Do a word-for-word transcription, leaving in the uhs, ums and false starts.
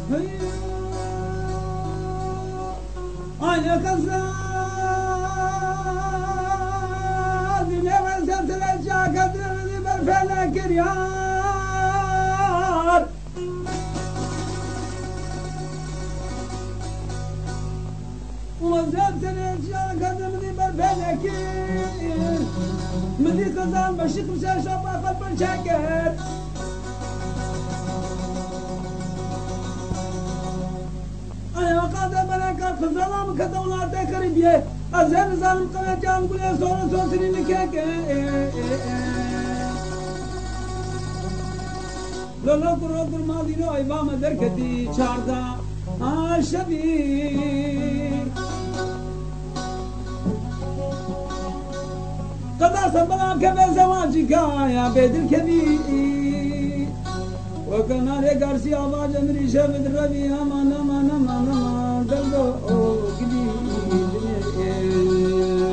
Aynı kızlar dile benzetileceği kadrini bir felek yar. Ulan benzetileceği kadrini bir felek yar. Midi kızan başı kuşa şopa kalbin çeker. Ayakada bereka kızalam kadavlar tekribiye. Azen zalim kılacağım güle sonra sosini keke. Lolo kuro kurmadino ayvama derketi çarda aşabi. Kadar sabah kebe zavacı kaya bedir kebi. وكناري قرسي آواز امري شبد ربي امان امان امان امان دلو او قدي